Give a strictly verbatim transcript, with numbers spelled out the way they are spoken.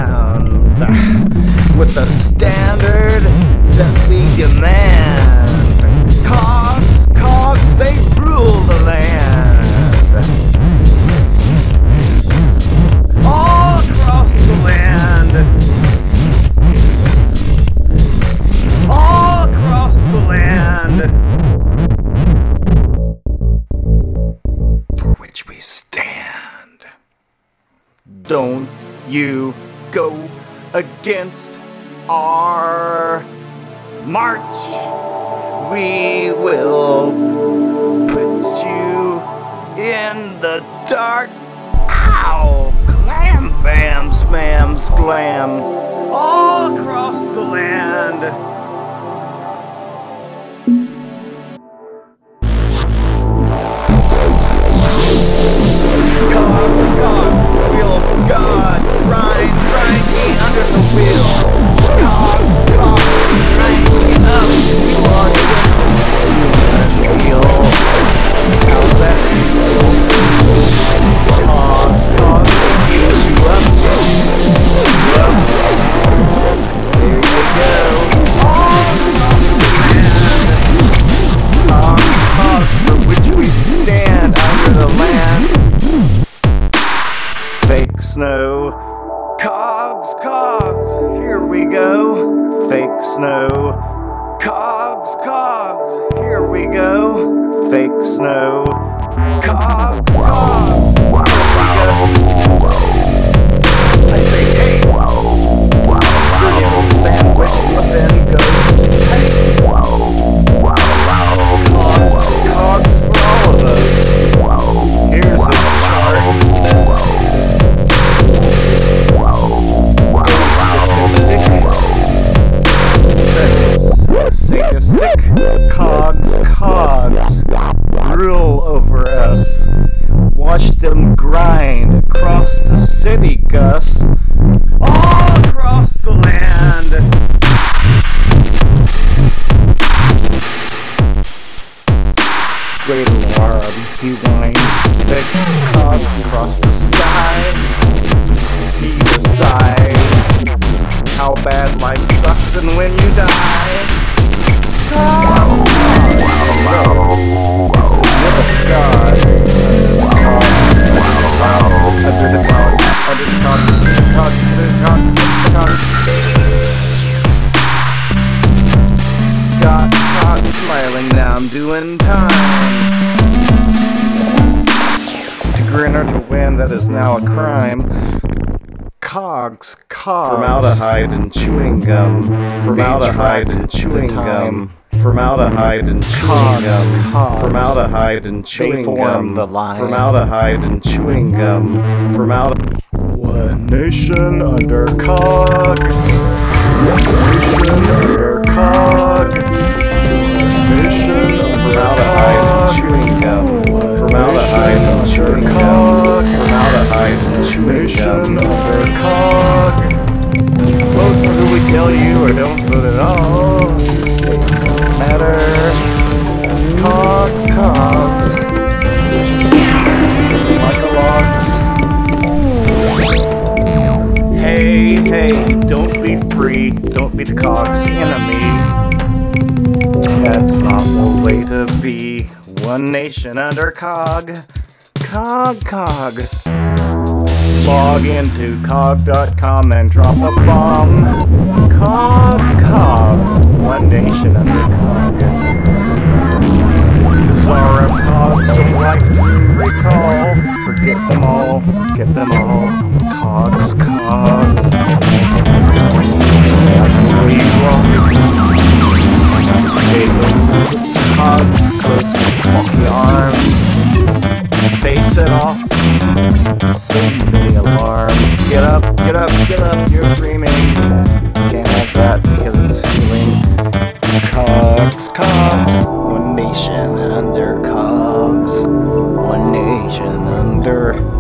land with the standard that we demand. Cogs, cogs, they rule the land. All across the land. All across the land. For which we stand. Don't you go against our march. We will put you in the dark. Ow! Clam, bam, spam, glam. All across the land. Cogs, cogs, the wheel of God. Grind, grind me under the wheel. Cogs, cogs, grind me up. You are just a wheel. How's that feel? Cogs, cogs, heal you up. Up. There you go. All across the land. Cogs, cogs, for which we stand under the land. Fake snow. Cogs, cogs, here we go. Fake snow. Cogs, cogs, here we go. Fake snow. Cogs, cogs, here we go. I say hey. Brilliant sandwich, but then goes hey. Cogs, cogs for all of us. Here's a chart. Sadistic. Cogs, cogs, rule over us. Watch them grind across the city, Gus. All across the land. Great alarm, he whines. Big cogs across the sky. He decides how bad life sucks and when you die. Cogs, cogs, it's the will of God. Cogs, under the cogs, under the cogs, under the cogs, under the cogs, under the cogs. Got caught smiling, now I'm doing time. To grin or to win, that is now a crime. Cogs, cogs. Formaldehyde and chewing gum. Formaldehyde and chewing gum. Formaldehyde and chewing gum. Formaldehyde and chewing gum. The line. Formaldehyde and chewing gum. Formaldehyde. One nation under cog. One nation under cog. Nation Formaldehyde and chewing gum. Formaldehyde and chewing gum. Formaldehyde and chewing gum. Under cog. Vote for who we tell you, or don't vote at all. Matter. Cogs, cogs. Slipping like a logs. Hey, hey, don't be free. Don't be the cogs' enemy. That's not the way to be. One nation under cog. Cog, cog. Log into cog dot com and drop a bomb. Cog, cog. One nation under cog. Zara cogs don't like to recall. Forget them all. Forget them all. Cogs, cogs. Cogs close to the arms. They set off so many alarms. Get up, get up, get up, you're dreaming. Can't have that because it's healing. Cogs, cogs. One nation under cogs. One nation under